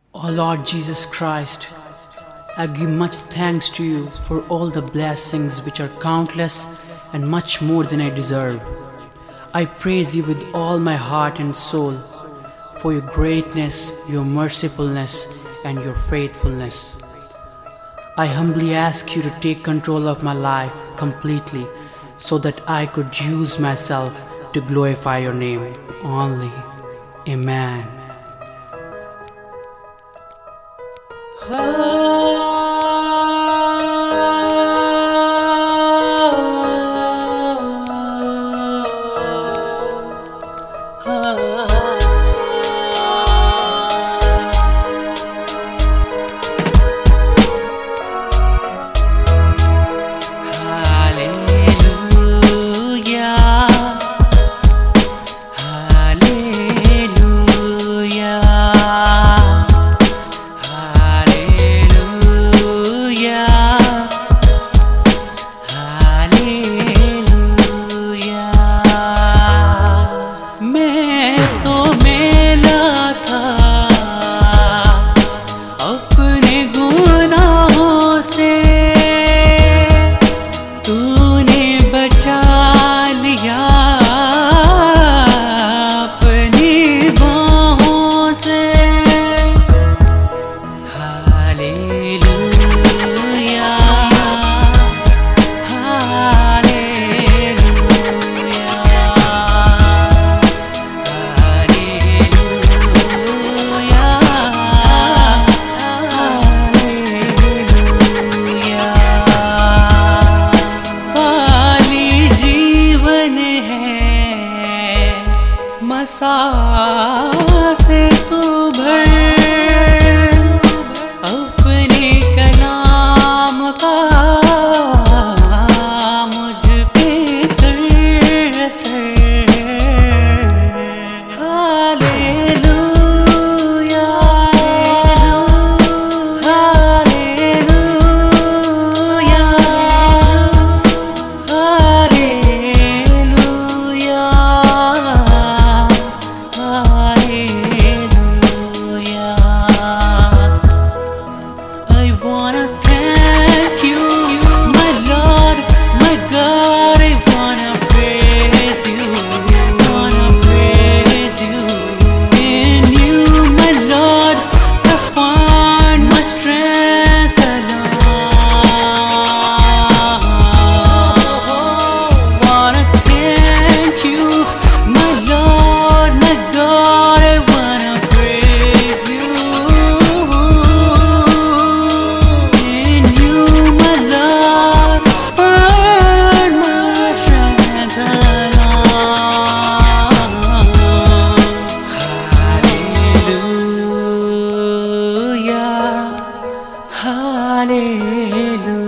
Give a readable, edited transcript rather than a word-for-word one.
O Lord Jesus Christ, I give much thanks to you for all the blessings which are countless and much more than I deserve. I praise you with all my heart and soul for your greatness, your mercifulness, and your faithfulness. I humbly ask you to take control of my life completely so that I could use myself to glorify your name only. Amen. से तू भर अपने कलाम का मुझ पे कर असर। Hallelujah hallelujah hallelujah Hallelujah.